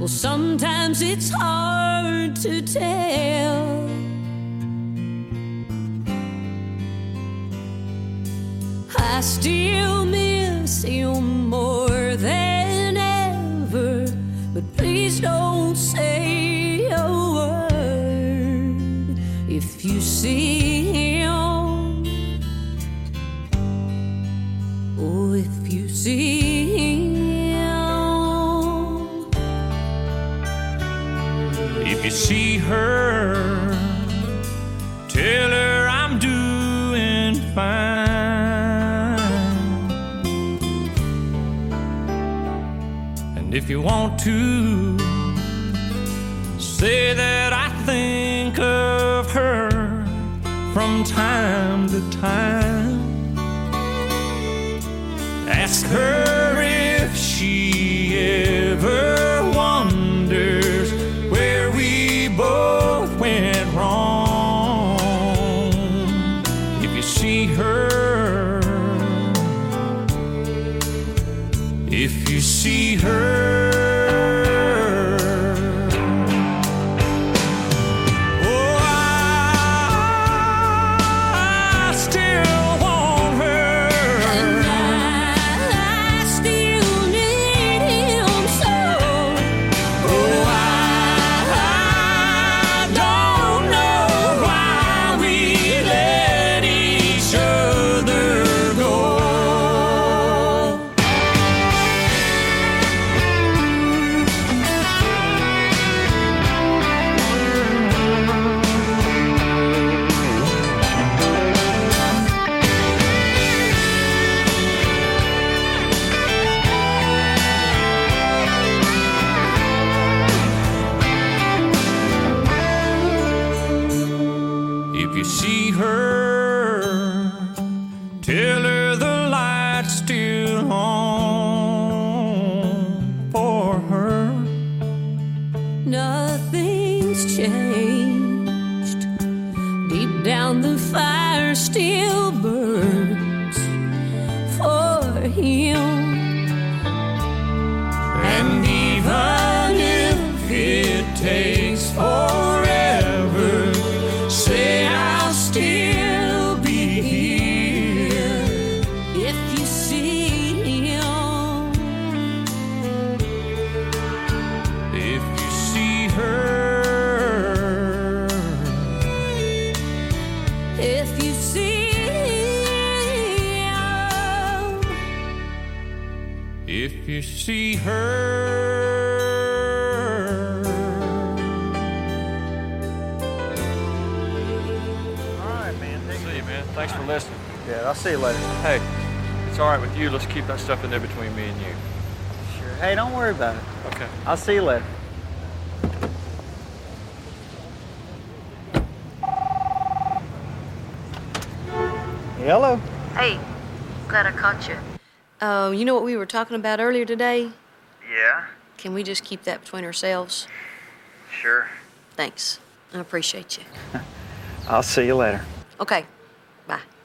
Well, sometimes it's hard to tell. I still miss you more than ever, but please don't say a word if you see him. Oh, if you see him. If you see her, tell her I'm doing fine. And if you want to, say that I think of her from time to time. Ask her if she ever wonders where we both went wrong. If you see her, if you see her, if you see her, tell her the light's still on for her. Nothing's changed. Deep down the fire still burns for him. And even if it takes forever, say I'll still be here. If you see him, if you see her, if you see him, if you see her. Thanks for listening. Yeah, I'll see you later. Hey, it's all right with you. Let's keep that stuff in there between me and you. Sure. Hey, don't worry about it. Okay. I'll see you later. Hello. Hey, glad I caught you. You know what we were talking about earlier today? Yeah? Can we just keep that between ourselves? Sure. Thanks. I appreciate you. I'll see you later. Okay. Bye.